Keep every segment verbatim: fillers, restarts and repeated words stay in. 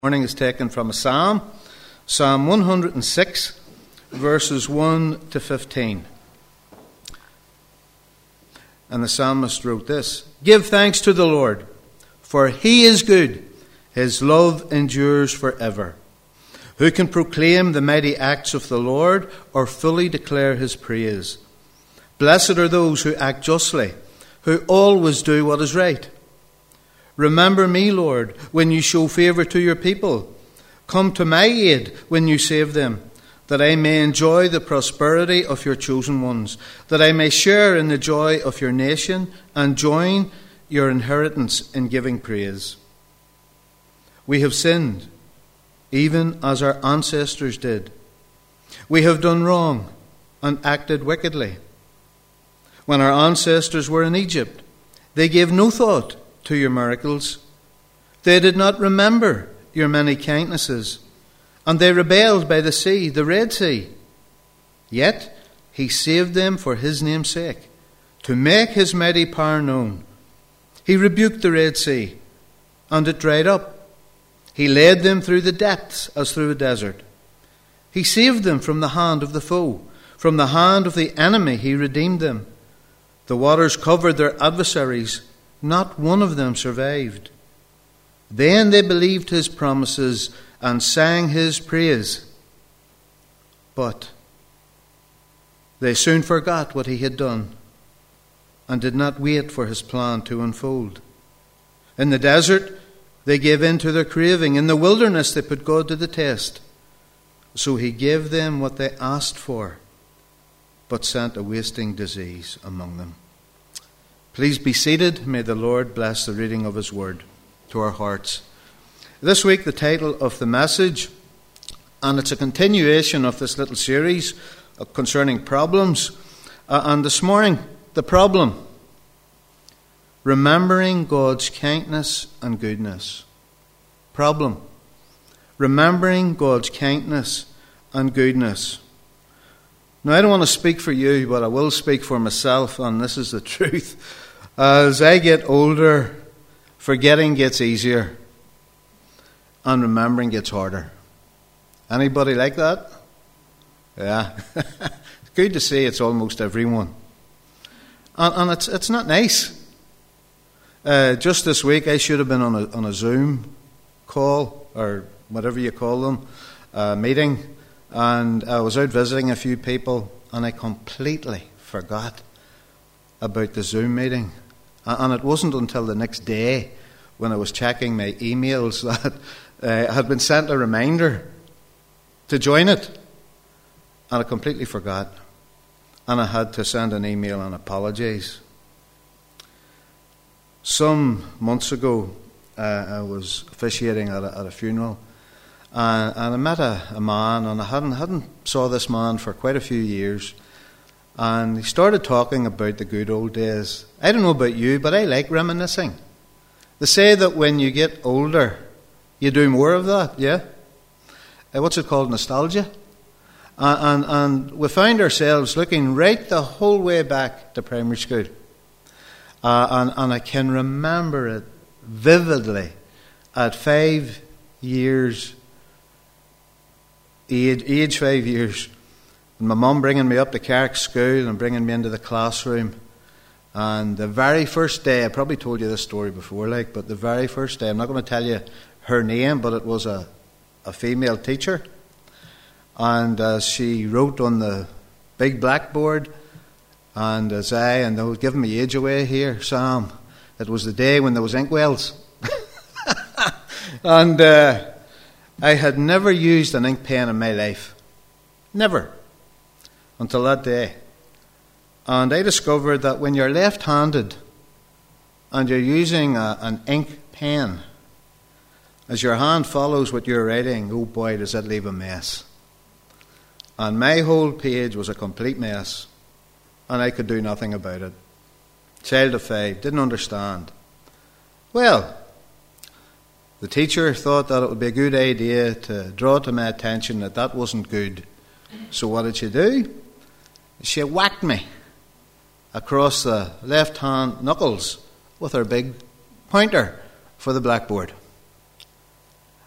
Morning is taken from a psalm, Psalm one hundred six, verses one to fifteen. And the psalmist wrote this: "Give thanks to the Lord, for he is good. His love endures forever. Who can proclaim the mighty acts of the Lord, or fully declare his praise? Blessed are those who act justly, who always do what is right. Remember me, Lord, when you show favour to your people. Come to my aid when you save them, that I may enjoy the prosperity of your chosen ones, that I may share in the joy of your nation and join your inheritance in giving praise. We have sinned, even as our ancestors did. We have done wrong and acted wickedly. When our ancestors were in Egypt, they gave no thought to your miracles. They did not remember your many kindnesses, and they rebelled by the sea, the Red Sea. Yet he saved them for his name's sake, to make his mighty power known. He rebuked the Red Sea, and it dried up. He led them through the depths as through a desert. He saved them from the hand of the foe. From the hand of the enemy he redeemed them. The waters covered their adversaries. Not one of them survived. Then they believed his promises and sang his praise. But they soon forgot what he had done and did not wait for his plan to unfold. In the desert, they gave in to their craving. In the wilderness, they put God to the test. So he gave them what they asked for, but sent a wasting disease among them." Please be seated. May the Lord bless the reading of his word to our hearts. This week, the title of the message, and it's a continuation of this little series concerning problems. Uh, and this morning, the problem: remembering God's kindness and goodness. Problem: remembering God's kindness and goodness. Now, I don't want to speak for you, but I will speak for myself, and this is the truth. As I get older, forgetting gets easier, and remembering gets harder. Anybody like that? Yeah. It's good to see it's almost everyone. And, and it's it's not nice. Uh, just this week, I should have been on a, on a Zoom call, or whatever you call them, uh, meeting. And I was out visiting a few people, and I completely forgot about the Zoom meeting. And it wasn't until the next day, when I was checking my emails, that uh, I had been sent a reminder to join it. And I completely forgot. And I had to send an email and apologise. Some months ago, uh, I was officiating at a, at a funeral. Uh, and I met a, a man, and I hadn't hadn't saw this man for quite a few years. And he started talking about the good old days. I don't know about you, but I like reminiscing. They say that when you get older, you do more of that, yeah? Uh, what's it called? Nostalgia? Uh, and, and we found ourselves looking right the whole way back to primary school. Uh, and, and I can remember it vividly at five years Age, age five years. And my mum bringing me up to Carrick School and bringing me into the classroom. And the very first day, I probably told you this story before, like, but the very first day, I'm not going to tell you her name, but it was a, a female teacher. And uh, she wrote on the big blackboard, and as I, and they were giving me age away here, Sam, it was the day when there was inkwells. and... Uh, I had never used an ink pen in my life. Never. Until that day. And I discovered that when you're left-handed and you're using a, an ink pen, as your hand follows what you're writing, oh boy, does that leave a mess. And my whole page was a complete mess. And I could do nothing about it. Child of five, didn't understand. Well, the teacher thought that it would be a good idea to draw to my attention that that wasn't good. So what did she do? She whacked me across the left-hand knuckles with her big pointer for the blackboard.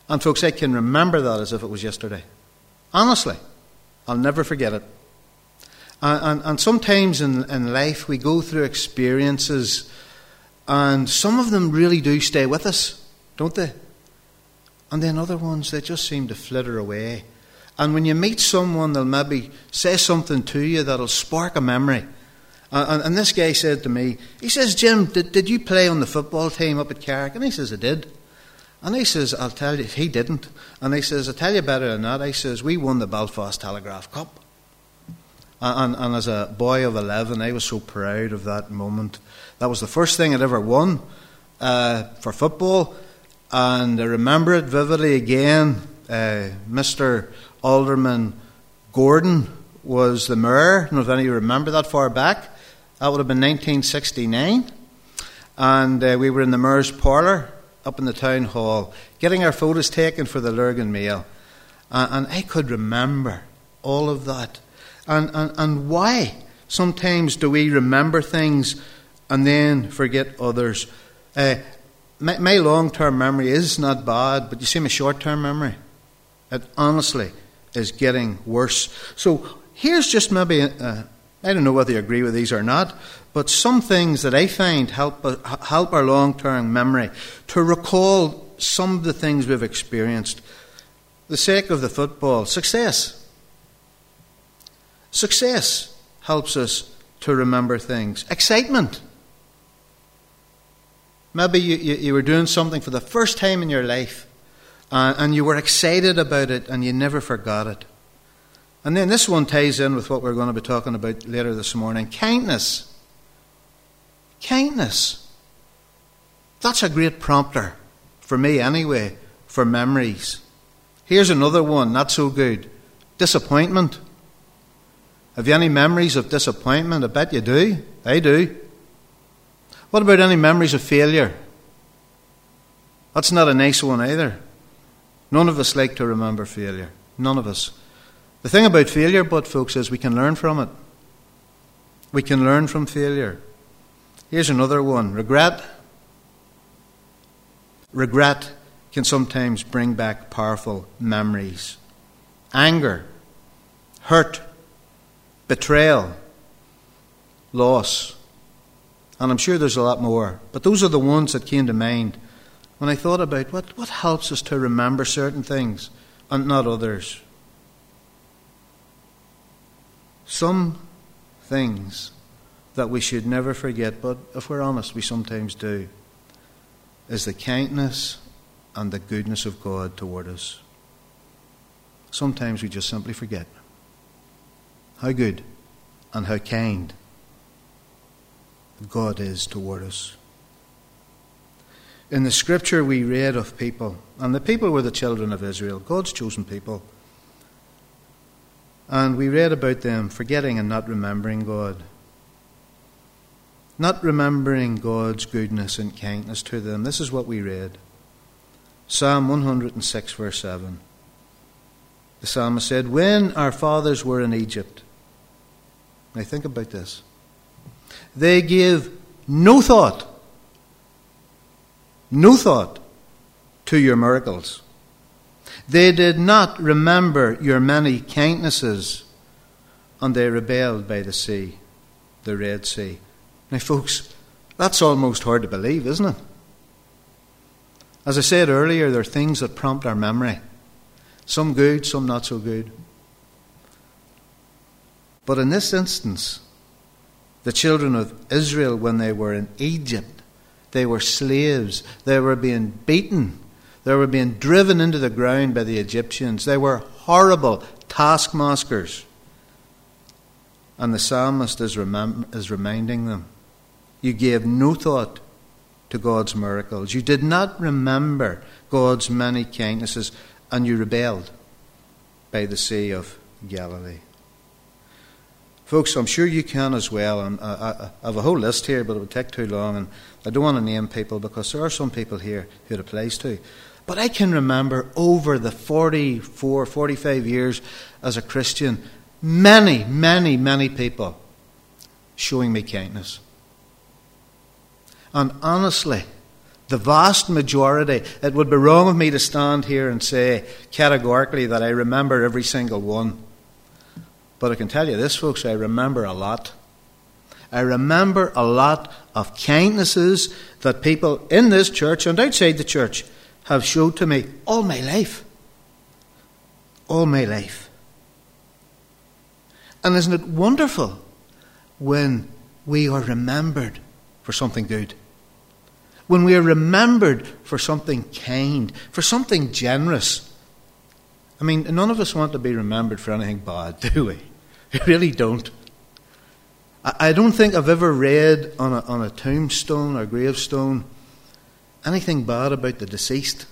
And folks, I can remember that as if it was yesterday. Honestly, I'll never forget it. And, and, and sometimes in, in life we go through experiences, and some of them really do stay with us, don't they? And then other ones, they just seem to flitter away. And when you meet someone, they'll maybe say something to you that'll spark a memory. And, and this guy said to me, he says, Jim, did, did you play on the football team up at Carrick? And he says, I did. And he says, I'll tell you, he didn't. And he says, I'll tell you better than that. He says, we won the Belfast Telegraph Cup. And, and, and as a boy of eleven, I was so proud of that moment. That was the first thing I'd ever won uh, for football. And I remember it vividly again. Uh, Mister Alderman Gordon was the mayor. I don't know if any of you remember that far back. That would have been nineteen sixty-nine. And uh, we were in the mayor's parlour up in the town hall, getting our photos taken for the Lurgan Mail. Uh, and I could remember all of that. And, and, and why sometimes do we remember things and then forget others? Uh, my, my long-term memory is not bad, but you see my short-term memory, it honestly is getting worse. So here's just maybe, uh, I don't know whether you agree with these or not, but some things that I find help uh, help our long-term memory to recall some of the things we've experienced. The sake of the football, success. Success helps us to remember things. Excitement. Maybe you, you, you were doing something for the first time in your life, uh, and you were excited about it and you never forgot it. And then this one ties in with what we're going to be talking about later this morning. Kindness. Kindness. That's a great prompter, for me anyway, for memories. Here's another one, not so good. Disappointment. Have you any memories of disappointment? I bet you do. I do. What about any memories of failure? That's not a nice one either. None of us like to remember failure. None of us. The thing about failure, but folks, is we can learn from it. We can learn from failure. Here's another one. Regret. Regret can sometimes bring back powerful memories. Anger. Hurt. Betrayal. Loss. And I'm sure there's a lot more. But those are the ones that came to mind when I thought about what, what helps us to remember certain things and not others. Some things that we should never forget, but if we're honest, we sometimes do, is the kindness and the goodness of God toward us. Sometimes we just simply forget how good and how kind God is toward us. In the scripture we read of people, and the people were the children of Israel, God's chosen people. And we read about them forgetting and not remembering God. Not remembering God's goodness and kindness to them. This is what we read. Psalm one hundred six, verse seven. The psalmist said, when our fathers were in Egypt, now think about this, they gave no thought, no thought to your miracles. They did not remember your many kindnesses, and they rebelled by the sea, the Red Sea. Now, folks, that's almost hard to believe, isn't it? As I said earlier, there are things that prompt our memory. Some good, some not so good. But in this instance, the children of Israel, when they were in Egypt, they were slaves. They were being beaten. They were being driven into the ground by the Egyptians. They were horrible taskmasters. And the psalmist is, remem- is reminding them, you gave no thought to God's miracles. You did not remember God's many kindnesses, and you rebelled by the Sea of Galilee. Folks, I'm sure you can as well. And I, I, I have a whole list here, but it would take too long. And I don't want to name people because there are some people here who it applies to. But I can remember over the forty-four, forty-five years as a Christian, many, many, many people showing me kindness. And honestly, The vast majority. It would be wrong of me to stand here and say categorically that I remember every single one. But I can tell you this, folks, I remember a lot. I remember a lot of kindnesses that people in this church and outside the church have showed to me all my life. All my life. And isn't it wonderful when we are remembered for something good? When we are remembered for something kind, for something generous. I mean, none of us want to be remembered for anything bad, do we? We really don't. I don't think I've ever read on a, on a tombstone or gravestone anything bad about the deceased.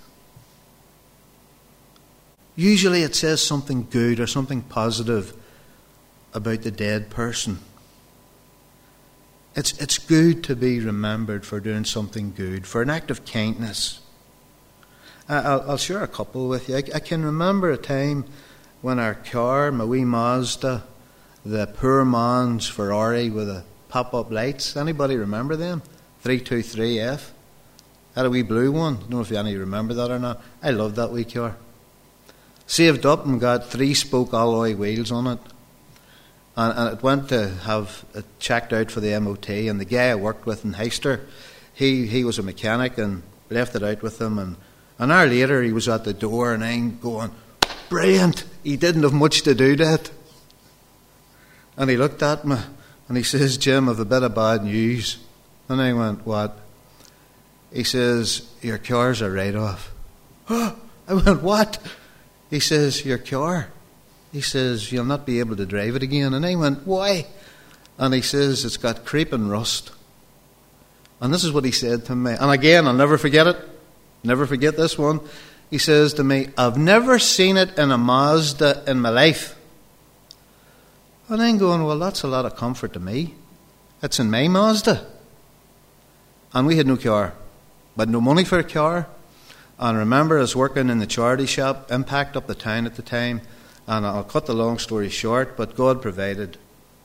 Usually it says something good or something positive about the dead person. It's, it's good to be remembered for doing something good, for an act of kindness. I'll, I'll share a couple with you. I, I can remember a time when our car, my wee Mazda, the poor man's Ferrari with the pop-up lights. Anybody remember them? three two three F. Had a wee blue one. I don't know if any remember that or not. I loved that wee car. Saved up and got three-spoke alloy wheels on it. And, and it went to have it checked out for the M O T. And the guy I worked with in Heister, he, he was a mechanic and left it out with him. And an hour later, he was at the door and I'm going, brilliant. He didn't have much to do to it. And he looked at me and he says, Jim, I've a bit of bad news. And I went, what? He says, your car's a write-off. I went, what? He says, your car. He says, you'll not be able to drive it again. And I went, why? And he says, it's got creeping rust. And this is what he said to me. And again, I'll never forget it. Never forget this one. He says to me, I've never seen it in a Mazda in my life. And I'm going, well, that's a lot of comfort to me. It's in my Mazda. And we had no car. But no money for a car. And I remember I was working in the charity shop, Impact up the town at the time. And I'll cut the long story short, but God provided.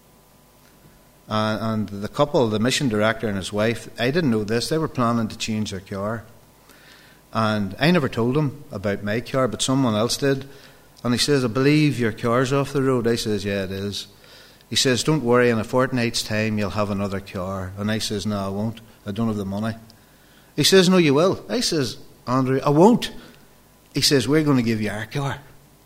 Uh, and the couple, the mission director and his wife, I didn't know this. They were planning to change their car. And I never told them about my car, but someone else did. And he says, I believe your car's off the road. I says, yeah, it is. He says, don't worry, in a fortnight's time you'll have another car. And I says, no, I won't. I don't have the money. He says, no, you will. I says, Andrew, I won't. He says, we're going to give you our car.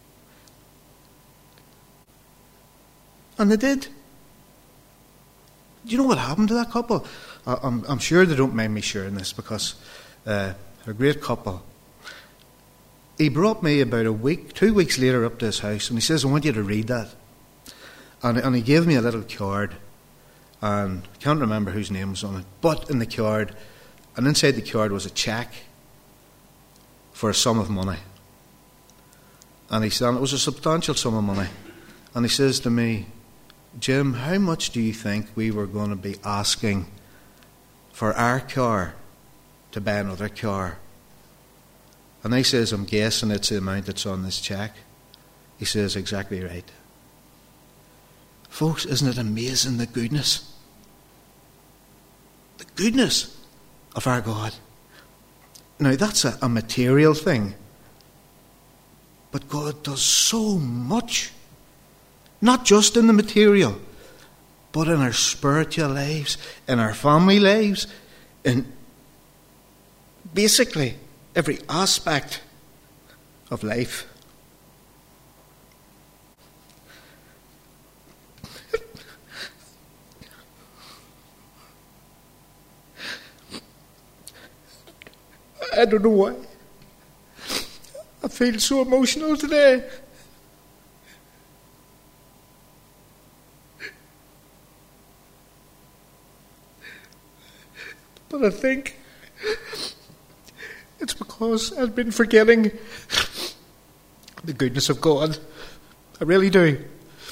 And they did. Do you know what happened to that couple? I'm, I'm sure they don't mind me sharing this because uh, they're a great couple. He brought me about a week, two weeks later up to his house, and he says, I want you to read that. And, and he gave me a little card, and I can't remember whose name was on it, but in the card, and inside the card was a cheque for a sum of money. And he said, and it was a substantial sum of money. And he says to me, Jim, how much do you think we were going to be asking for our car to buy another car? And I says, I'm guessing it's the amount that's on this cheque. He says, exactly right. Folks, isn't it amazing the goodness? The goodness of our God. Now, that's a, a material thing. But God does so much. Not just in the material, but in our spiritual lives, in our family lives, in basically every aspect of life. I don't know why. I feel so emotional today. But I think it's because I've been forgetting the goodness of God. I really do.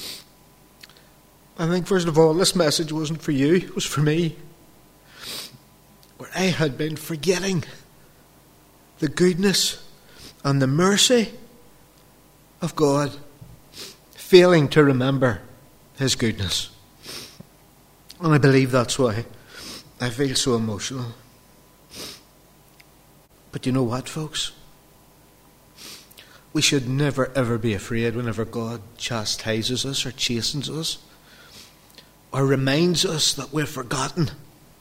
I think, first of all, this message wasn't for you, it was for me. Where I had been forgetting the goodness and the mercy of God, failing to remember His goodness. And I believe that's why I feel so emotional. But you know what, folks? We should never ever be afraid whenever God chastises us or chastens us or reminds us that we're forgotten.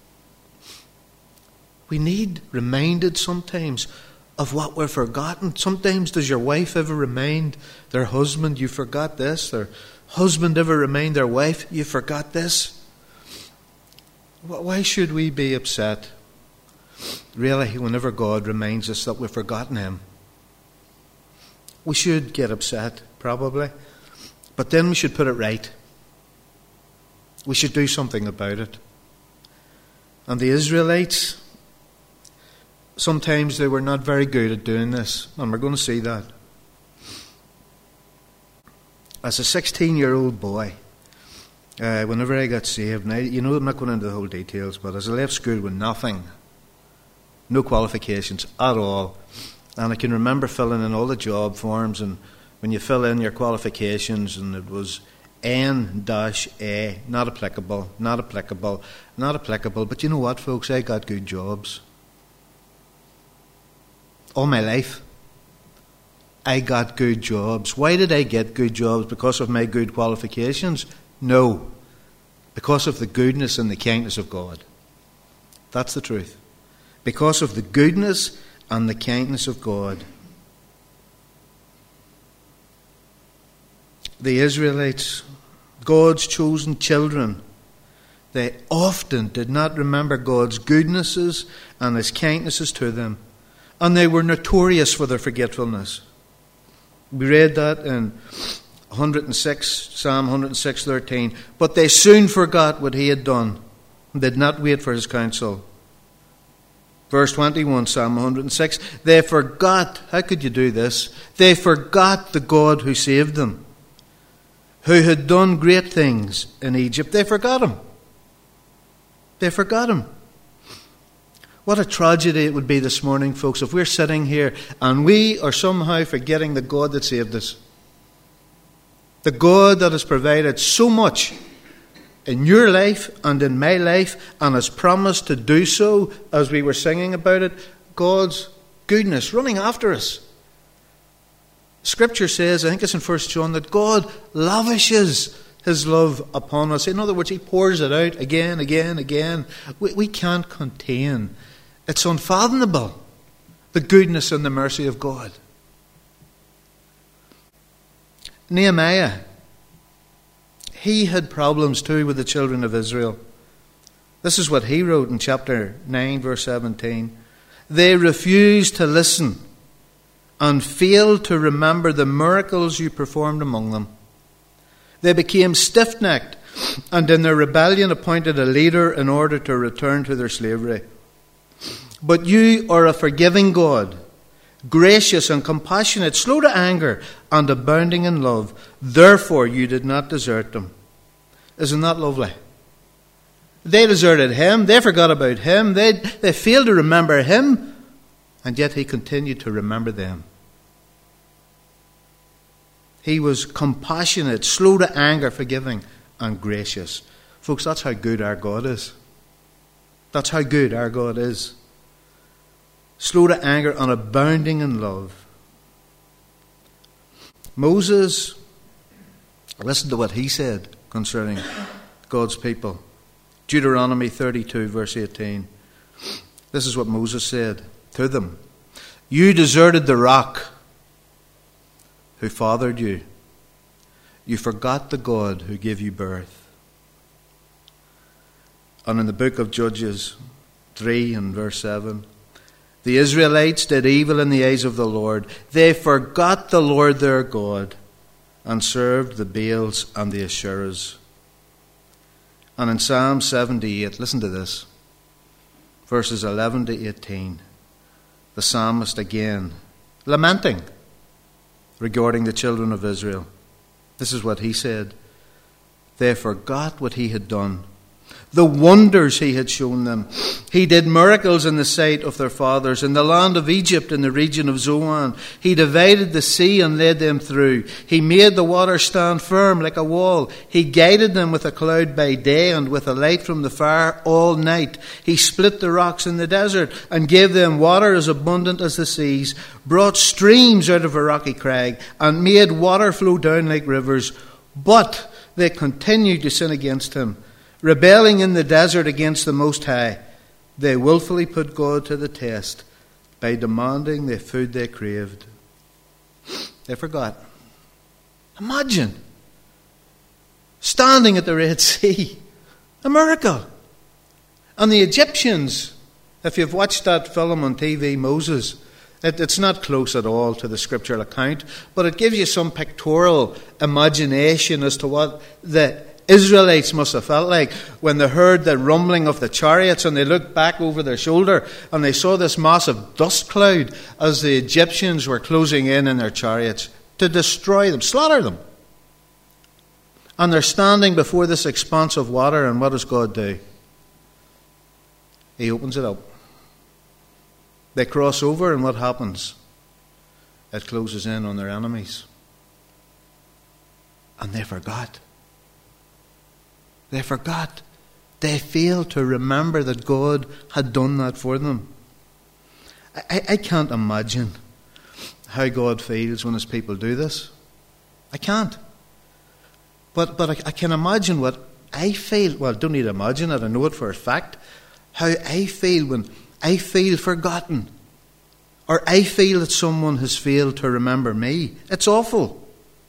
We need reminded sometimes of what we're forgotten. Sometimes does your wife ever remind their husband, you forgot this? Their husband ever remind their wife, you forgot this? Why should we be upset, really, whenever God reminds us that we've forgotten him? We should get upset, probably. But then we should put it right. We should do something about it. And the Israelites, sometimes they were not very good at doing this. And we're going to see that. As a sixteen-year-old boy, uh, whenever I got saved, and I, you know, I'm not going into the whole details, but as I left school with nothing, no qualifications at all, and I can remember filling in all the job forms, and when you fill in your qualifications, and it was N A, not applicable, not applicable, not applicable. But you know what, folks? I got good jobs. All my life, I got good jobs. Why did I get good jobs? Because of my good qualifications? No. Because of the goodness and the kindness of God. That's the truth. Because of the goodness and the kindness of God. The Israelites, God's chosen children, they often did not remember God's goodnesses and his kindnesses to them. And they were notorious for their forgetfulness. We read that in one oh six, Psalm one oh six, thirteen. But they soon forgot what he had done and did not wait for his counsel. Verse twenty-one, Psalm one oh six. They forgot, how could you do this? They forgot the God who saved them, who had done great things in Egypt. They forgot him. They forgot him. What a tragedy it would be this morning, folks, if we're sitting here and we are somehow forgetting the God that saved us. The God that has provided so much in your life and in my life and has promised to do so, as we were singing about it. God's goodness running after us. Scripture says, I think it's in First John, that God lavishes his love upon us. In other words, he pours it out again, again, again. We, we can't contain. It's unfathomable, the goodness and the mercy of God. Nehemiah, he had problems too with the children of Israel. This is what he wrote in chapter nine, verse seventeen. They refused to listen and failed to remember the miracles you performed among them. They became stiff-necked and in their rebellion appointed a leader in order to return to their slavery. But you are a forgiving God, gracious and compassionate, slow to anger and abounding in love. Therefore you did not desert them. Isn't that lovely? They deserted him. They forgot about him. They, they failed to remember him. And yet he continued to remember them. He was compassionate, slow to anger, forgiving, and gracious. Folks, that's how good our God is. That's how good our God is. Slow to anger and abounding in love. Moses, listen to what he said concerning God's people. Deuteronomy thirty-two, verse eighteen. This is what Moses said to them. You deserted the rock who fathered you. You forgot the God who gave you birth. And in the book of Judges three and verse seven, the Israelites did evil in the eyes of the Lord. They forgot the Lord their God and served the Baals and the Asherahs. And in Psalm seventy-eight, listen to this, verses eleven to eighteen, the psalmist again lamenting regarding the children of Israel. This is what he said. They forgot what he had done the wonders he had shown them. He did miracles in the sight of their fathers, in the land of Egypt, in the region of Zoan. He divided the sea and led them through. He made the water stand firm like a wall. He guided them with a cloud by day and with a light from the fire all night. He split the rocks in the desert and gave them water as abundant as the seas, brought streams out of a rocky crag, and made water flow down like rivers. But they continued to sin against him, rebelling in the desert against the Most High. They willfully put God to the test by demanding the food they craved. They forgot. Imagine standing at the Red Sea. A miracle. And the Egyptians, if you've watched that film on T V, Moses, it, it's not close at all to the scriptural account, but it gives you some pictorial imagination as to what the Israelites must have felt like when they heard the rumbling of the chariots and they looked back over their shoulder and they saw this massive dust cloud as the Egyptians were closing in in their chariots to destroy them, slaughter them. And they're standing before this expanse of water, and what does God do? He opens it up. They cross over, and what happens? It closes in on their enemies. And they forgot. They forgot. They failed to remember that God had done that for them. I, I can't imagine how God feels when his people do this. I can't. But but I, I can imagine what I feel. Well, I don't need to imagine it. I know it for a fact. How I feel when I feel forgotten. Or I feel that someone has failed to remember me. It's awful.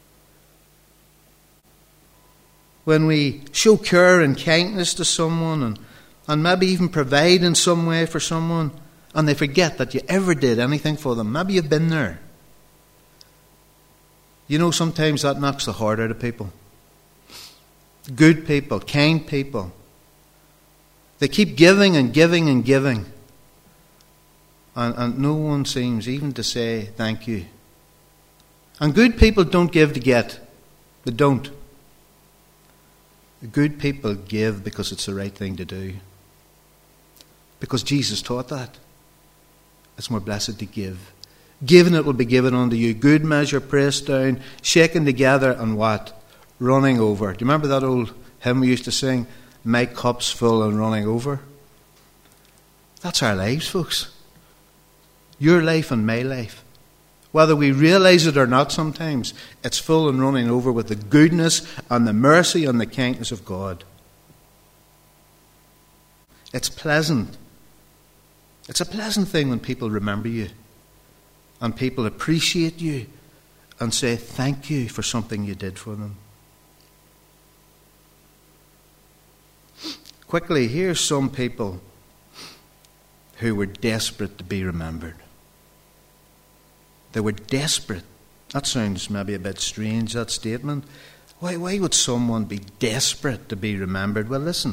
When we show care and kindness to someone and, and maybe even provide in some way for someone, and they forget that you ever did anything for them. Maybe you've been there. You know, sometimes that knocks the heart out of people. Good people, kind people. They keep giving and giving and giving. And, and no one seems even to say thank you. And good people don't give to get. They don't. Good people give because it's the right thing to do. Because Jesus taught that. It's more blessed to give. Given it will be given unto you. Good measure, pressed down, shaken together, and what? Running over. Do you remember that old hymn we used to sing? My cup's full and running over. That's our lives, folks. Your life and my life. Whether we realize it or not sometimes, it's full and running over with the goodness and the mercy and the kindness of God. It's pleasant. It's a pleasant thing when people remember you and people appreciate you and say thank you for something you did for them. Quickly, here's some people who were desperate to be remembered. They were desperate. That sounds maybe a bit strange, that statement. Why, why would someone be desperate to be remembered? Well, listen.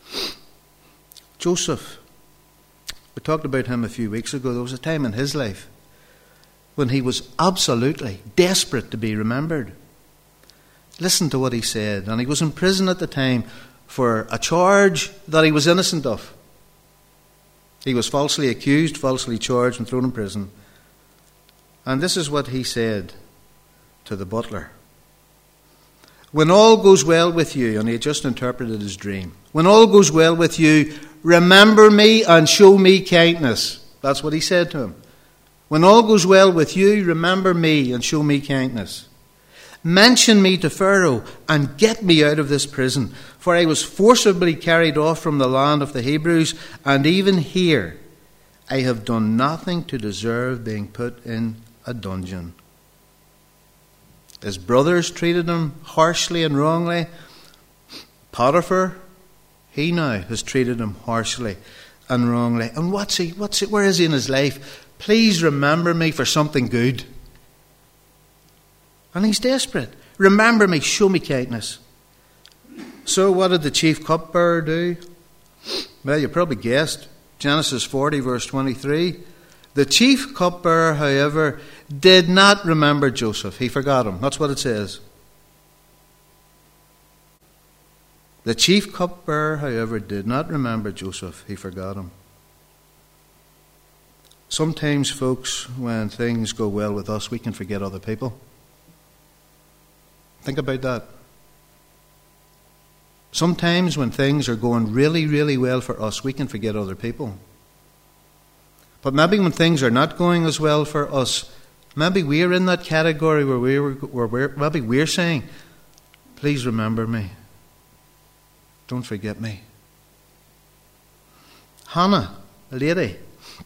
Joseph. We talked about him a few weeks ago. There was a time in his life when he was absolutely desperate to be remembered. Listen to what he said. And he was in prison at the time for a charge that he was innocent of. He was falsely accused, falsely charged, and thrown in prison. And this is what he said to the butler. When all goes well with you, and he had just interpreted his dream. When all goes well with you, remember me and show me kindness. That's what he said to him. When all goes well with you, remember me and show me kindness. Mention me to Pharaoh and get me out of this prison, for I was forcibly carried off from the land of the Hebrews, and even here I have done nothing to deserve being put in a dungeon. His brothers treated him harshly and wrongly. Potiphar, he now has treated him harshly and wrongly. And what's he? What's it? Where is he in his life? Please remember me for something good. And he's desperate. Remember me, show me kindness. So what did the chief cupbearer do? Well, you probably guessed. Genesis forty, verse twenty-three. The chief cupbearer, however, did not remember Joseph. He forgot him. That's what it says. The chief cupbearer, however, did not remember Joseph. He forgot him. Sometimes, folks, when things go well with us, we can forget other people. Think about that. Sometimes when things are going really, really well for us, we can forget other people. But maybe when things are not going as well for us, maybe we're in that category where we're, where we're maybe we're saying, please remember me. Don't forget me. Hannah, a lady,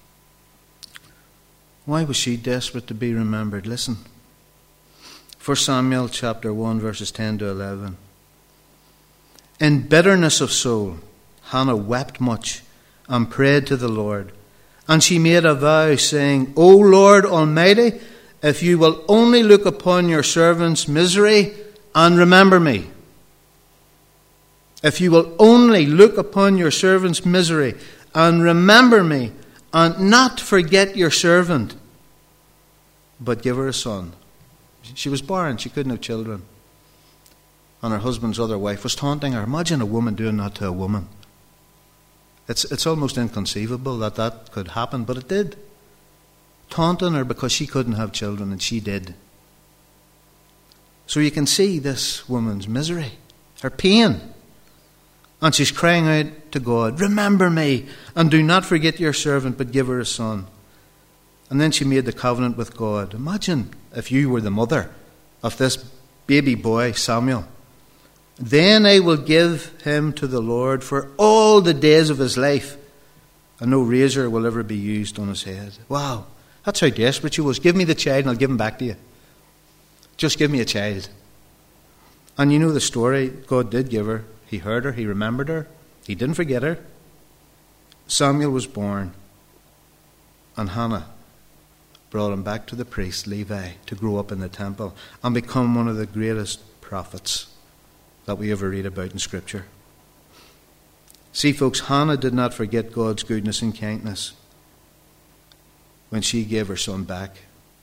why was she desperate to be remembered? Listen. First Samuel chapter one, verses ten to eleven. In bitterness of soul, Hannah wept much and prayed to the Lord. And she made a vow, saying, O Lord Almighty, if you will only look upon your servant's misery and remember me. If you will only look upon your servant's misery and remember me, and not forget your servant, but give her a son. She was barren, she couldn't have children. And her husband's other wife was taunting her. Imagine a woman doing that to a woman. It's, it's almost inconceivable that that could happen, but it did. Taunting her because she couldn't have children, and she did. So you can see this woman's misery, her pain. And she's crying out to God, remember me, and do not forget your servant, but give her a son. And then she made the covenant with God. Imagine if you were the mother of this baby boy, Samuel. Then I will give him to the Lord for all the days of his life, and no razor will ever be used on his head. Wow, that's how desperate she was. Give me the child and I'll give him back to you. Just give me a child. And you know the story. God did give her. He heard her. He remembered her. He didn't forget her. Samuel was born, and Hannah brought him back to the priest, Levi, to grow up in the temple and become one of the greatest prophets that we ever read about in Scripture. See, folks, Hannah did not forget God's goodness and kindness when she gave her son back.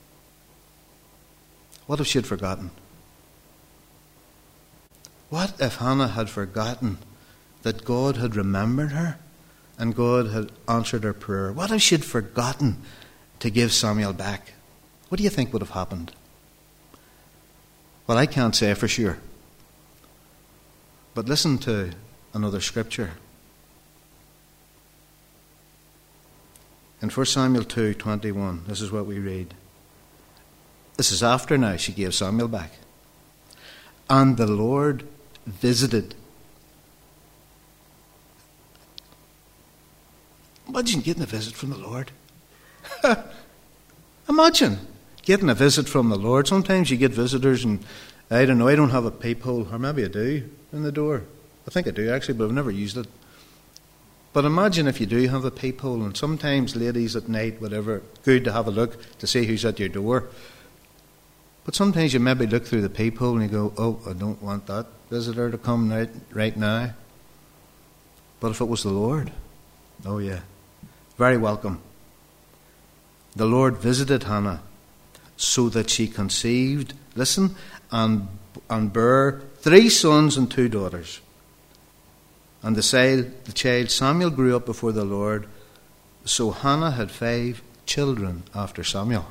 What if she had forgotten? What if Hannah had forgotten that God had remembered her and God had answered her prayer? What if she had forgotten to give Samuel back? What do you think would have happened? Well, I can't say for sure. But listen to another scripture. In First Samuel two twenty-one, this is what we read. This is after now she gave Samuel back. And the Lord visited. Imagine getting a visit from the Lord. Imagine getting a visit from the Lord. Sometimes you get visitors and, I don't know, I don't have a peephole, or maybe I do, in the door. I think I do actually, but I've never used it. But imagine if you do have a peephole, and sometimes ladies at night, whatever, good to have a look to see who's at your door. But sometimes you maybe look through the peephole and you go, oh, I don't want that visitor to come right, right now. But if it was the Lord, oh yeah, very welcome. The Lord visited Hannah so that she conceived, listen, and, and bare three sons and two daughters. And the child, the child Samuel grew up before the Lord, so Hannah had five children after Samuel.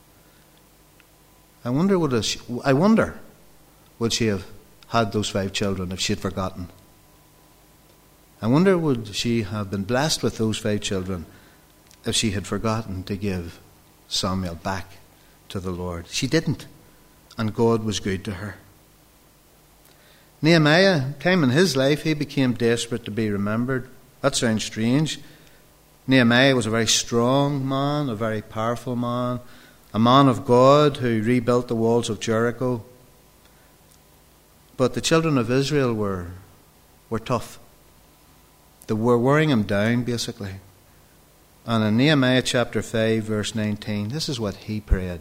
I wonder would she, I wonder would she have had those five children if she had forgotten? I wonder would she have been blessed with those five children if she had forgotten to give Samuel back to the Lord? She didn't, and God was good to her. Nehemiah, time in his life, he became desperate to be remembered. That sounds strange. Nehemiah was a very strong man, a very powerful man, a man of God who rebuilt the walls of Jericho. But the children of Israel were, were tough. They were wearing him down, basically. And in Nehemiah chapter five, verse nineteen, this is what he prayed.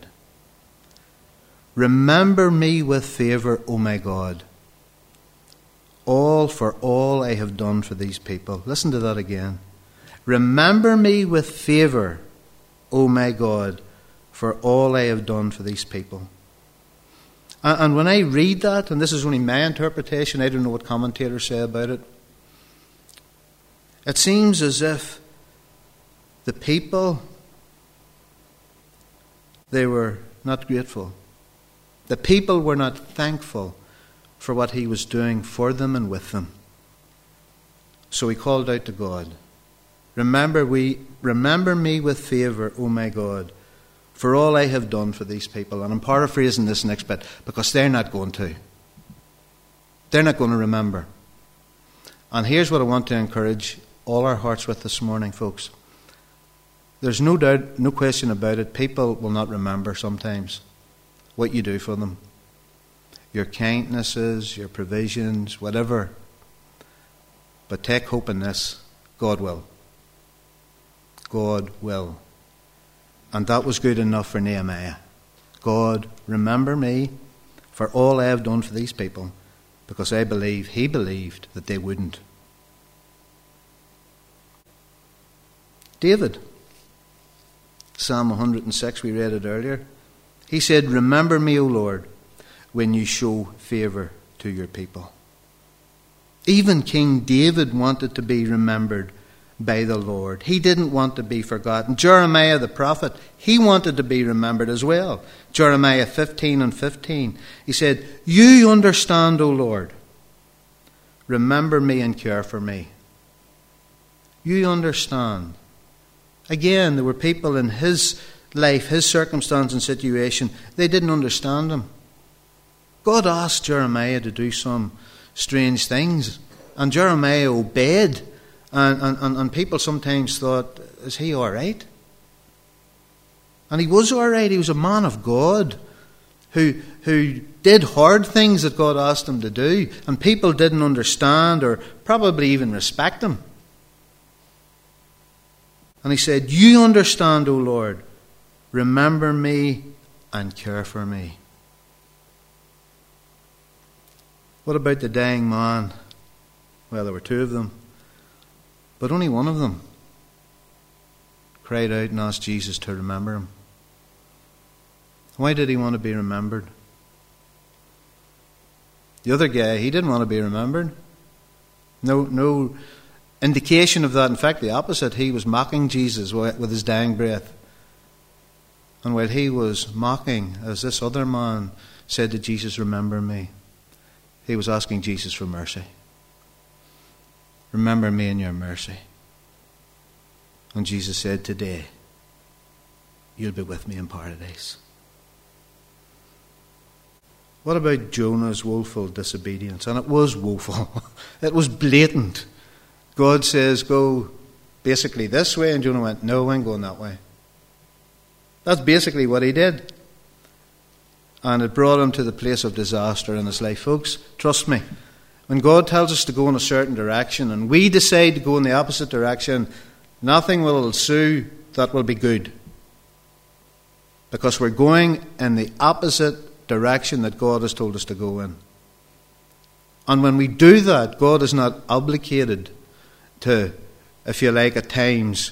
Remember me with favour, O my God, all for all I have done for these people. Listen to that again. Remember me with favour, O my God, for all I have done for these people. And, and when I read that, and this is only my interpretation, I don't know what commentators say about it, it seems as if the people, they were not grateful. The people were not thankful for what he was doing for them and with them. So he called out to God, Remember we, remember me with favour, O my God, for all I have done for these people. And I'm paraphrasing this next bit, because they're not going to. They're not going to remember. And here's what I want to encourage all our hearts with this morning, folks. There's no doubt, no question about it, people will not remember sometimes what you do for them. Your kindnesses, your provisions, whatever. But take hope in this, God will. God will. And that was good enough for Nehemiah. God, remember me for all I have done for these people, because I believe he believed that they wouldn't. David, Psalm one hundred six, we read it earlier. He said, Remember me, O Lord, when you show favour to your people. Even King David wanted to be remembered by the Lord. He didn't want to be forgotten. Jeremiah the prophet, he wanted to be remembered as well. Jeremiah fifteen and fifteen. He said, You understand, O Lord. Remember me and care for me. You understand. Again, there were people in his life, his circumstance and situation, they didn't understand him. God asked Jeremiah to do some strange things, and Jeremiah obeyed, and, and, and people sometimes thought, is he all right? And he was all right. He was a man of God who, who did hard things that God asked him to do, and people didn't understand or probably even respect him. And he said, You understand, O Lord, remember me and care for me. What about the dying man? Well, there were two of them, but only one of them cried out and asked Jesus to remember him. Why did he want to be remembered? The other guy, he didn't want to be remembered. No, no indication of that. In fact, the opposite. He was mocking Jesus with his dying breath. And while he was mocking, as this other man said to Jesus, Remember me, he was asking Jesus for mercy. Remember me in your mercy. And Jesus said, Today, you'll be with me in paradise. What about Jonah's woeful disobedience? And it was woeful. It was blatant. God says, Go basically this way. And Jonah went, No, I'm going that way. That's basically what he did. And it brought him to the place of disaster in his life. Folks, trust me. When God tells us to go in a certain direction and we decide to go in the opposite direction, nothing will ensue that will be good. Because we're going in the opposite direction that God has told us to go in. And when we do that, God is not obligated to, if you like, at times,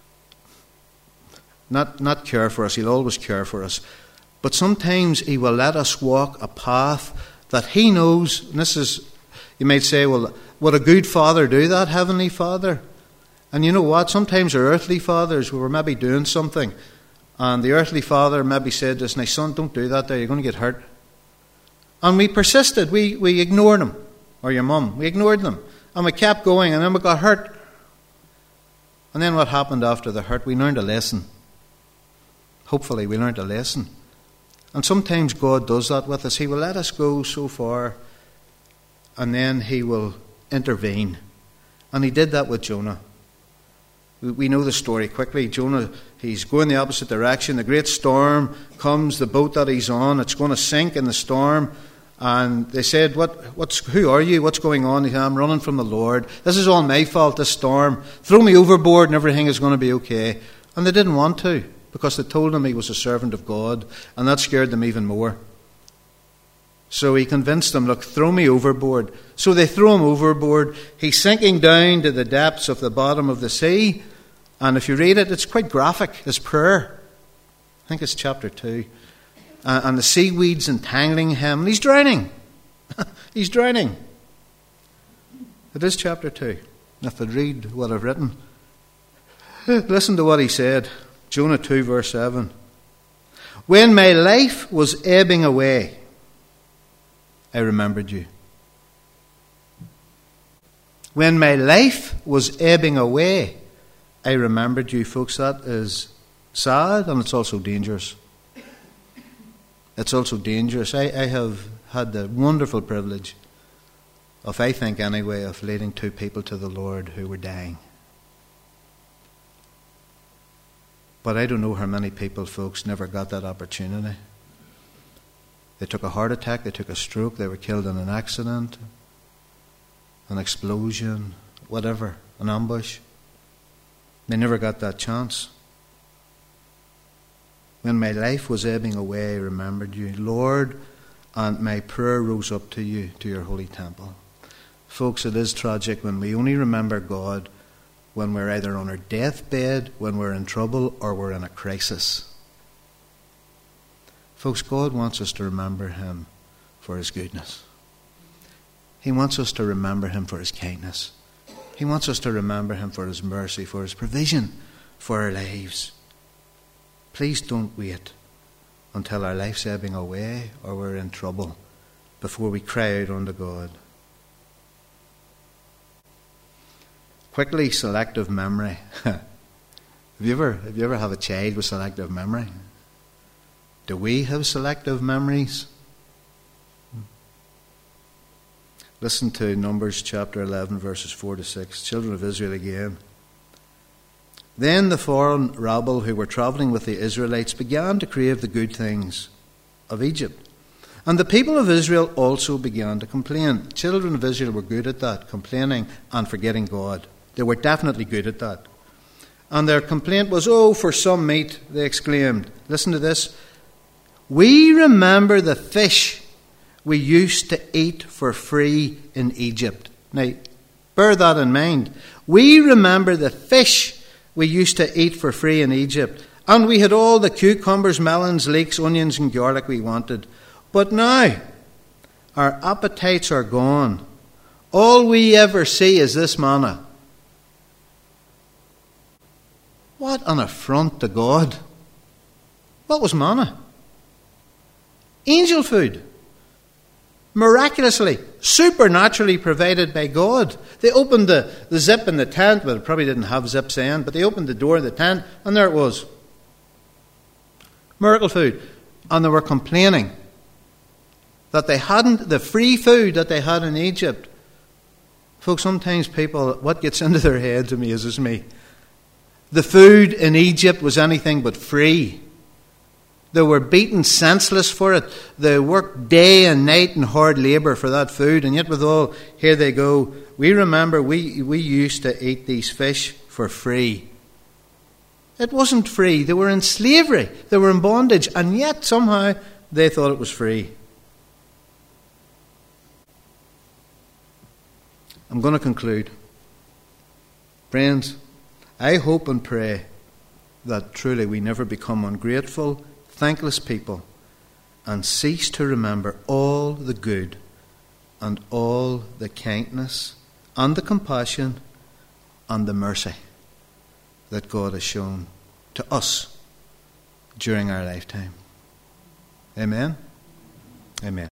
not, not care for us. He'll always care for us. But sometimes he will let us walk a path that he knows, and this is, you might say, well, would a good father do that, Heavenly Father? And you know what? Sometimes our earthly fathers, we were maybe doing something, and the earthly father maybe said to us, Now son, don't do that there, you're going to get hurt. And we persisted, we, we ignored him, or your mum, we ignored them. And we kept going, and then we got hurt. And then what happened after the hurt? We learned a lesson. Hopefully we learned a lesson. And sometimes God does that with us. He will let us go so far, and then he will intervene. And he did that with Jonah. We know the story quickly. Jonah, he's going the opposite direction. The great storm comes, the boat that he's on, it's going to sink in the storm. And they said, what, what's, who are you? What's going on? He said, I'm running from the Lord. This is all my fault, this storm. Throw me overboard and everything is going to be okay. And they didn't want to, because they told him he was a servant of God. And that scared them even more. So he convinced them, look, throw me overboard. So they throw him overboard. He's sinking down to the depths of the bottom of the sea. And if you read it, it's quite graphic, his prayer. I think it's chapter two. uh, and the seaweeds entangling him. And he's drowning. He's drowning. It is chapter two. If I'd read what I've written. Listen to what he said. Jonah two verse seven. When my life was ebbing away, I remembered you. When my life was ebbing away, I remembered you. Folks, that is sad, and it's also dangerous. It's also dangerous. I, I have had the wonderful privilege of, I think anyway, of leading two people to the Lord who were dying. But I don't know how many people, folks, never got that opportunity. They took a heart attack, they took a stroke, they were killed in an accident, an explosion, whatever, an ambush. They never got that chance. When my life was ebbing away, I remembered you, Lord, and my prayer rose up to you, to your holy temple. Folks, it is tragic when we only remember God when we're either on our deathbed, when we're in trouble, or we're in a crisis. Folks, God wants us to remember him for his goodness. He wants us to remember him for his kindness. He wants us to remember him for his mercy, for his provision for our lives. Please don't wait until our life's ebbing away or we're in trouble before we cry out unto God. Quickly, selective memory. have you ever have you ever have a child with selective memory? Do we have selective memories? Listen to Numbers chapter eleven, verses four to six. Children of Israel again. Then the foreign rabble who were travelling with the Israelites began to crave the good things of Egypt. And the people of Israel also began to complain. Children of Israel were good at that, complaining and forgetting God. They were definitely good at that. And their complaint was, oh, for some meat, they exclaimed. Listen to this. We remember the fish we used to eat for free in Egypt. Now, bear that in mind. We remember the fish we used to eat for free in Egypt. And we had all the cucumbers, melons, leeks, onions and garlic we wanted. But now, our appetites are gone. All we ever see is this manna. What an affront to God. What was manna? Angel food. Miraculously, supernaturally provided by God. They opened the, the zip in the tent. Well, it probably didn't have zips in, but they opened the door of the tent, and there it was. Miracle food. And they were complaining that they hadn't the free food that they had in Egypt. Folks, sometimes people, what gets into their heads amazes me. The food in Egypt was anything but free. They were beaten senseless for it. They worked day and night in hard labour for that food. And yet withal, here they go. We remember we, we used to eat these fish for free. It wasn't free. They were in slavery. They were in bondage. And yet somehow they thought it was free. I'm going to conclude. Friends, I hope and pray that truly we never become ungrateful, thankless people and cease to remember all the good and all the kindness and the compassion and the mercy that God has shown to us during our lifetime. Amen? Amen.